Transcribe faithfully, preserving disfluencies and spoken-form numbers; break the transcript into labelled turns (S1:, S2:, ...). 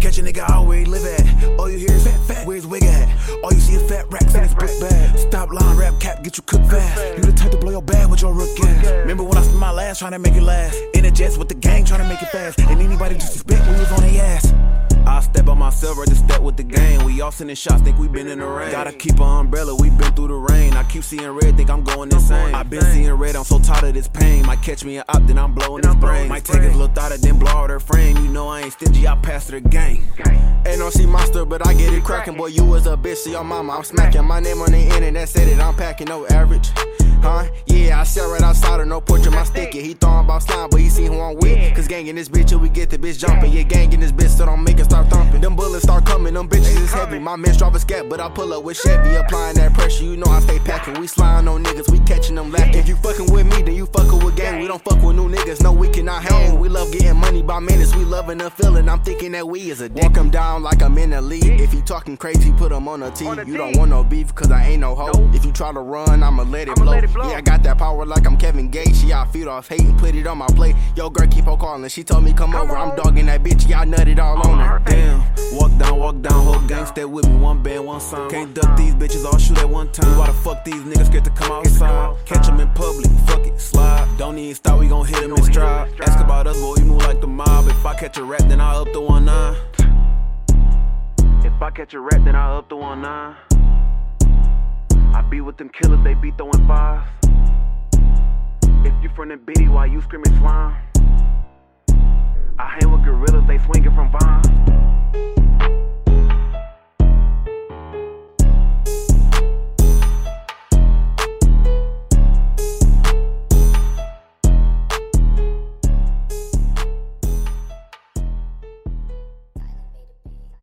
S1: catch a nigga out where he live at. All you hear is fat, fat, where's wig at? All you see is fat racks in his book bag. Stop lying, rap cap, get you cooked fast. You the type to blow your bag with your rook ass. Remember when I spent my last trying to make it last? In the jets with the gang trying to make it fast. And anybody disrespect we was on their ass. I step on myself, rather step with the game. We all sending shots, think we been in the rain. Gotta keep an umbrella, we been through the rain. I keep seeing red, think I'm going insane. I been seeing red, I'm so tired of this pain. Might catch me an op, then I'm blowing his brain. Might take his little thought, then blow out her frame. You know I ain't stingy, I pass to the gang.
S2: Ain't no sea monster, but I get it cracking. Boy, you was a bitch, so your mama, I'm smacking. My name on the internet said it, I'm packing, no average. Huh? Yeah, I sat right outside her, no portrait, my sticky. He throwing about slime, but he seen who I'm with. Cause gang in this bitch, till we get the bitch jumping. Yeah, gang in this bitch, so don't make it start thumping. Them bullets start coming, them bitches is heavy. My men's drive a scat, but I pull up with Chevy. Applying that pressure, you know I stay packing. We sliding on niggas, we catching them lacking. If you fucking with me, then you fucking with gang. We don't fuck with new niggas, no, we cannot hang. We love getting money by minutes, we loving the feeling. I'm thinking that we is a dick. Walk him down like I'm in the league. If you talking crazy, put him on a tee. You don't want no beef, cause I ain't no hoe. If you try to run, I'ma let it blow. Yeah, I got that power like I'm Kevin Gates. Yeah, I feed off hate and put it on my plate. Yo, girl, keep on calling. She told me come over. I'm dogging that bitch. Yeah, I nutted all on her.
S1: Damn, walk down, walk down, whole gang stay with me. One band, one song. Can't duck these bitches, all shoot at one time. Why the fuck these niggas scared to come outside? Catch them in public, fuck it, slide. Don't even stop, we gon' hit them in stride. Ask about us, boy, we move like the mob. If I catch a rat, then I up the one nine. If I catch a rat, then I up the one nine. I be with them killers, they be throwing fives. If you from the bitty, why you screaming slime? I hang with gorillas, they swinging from vines.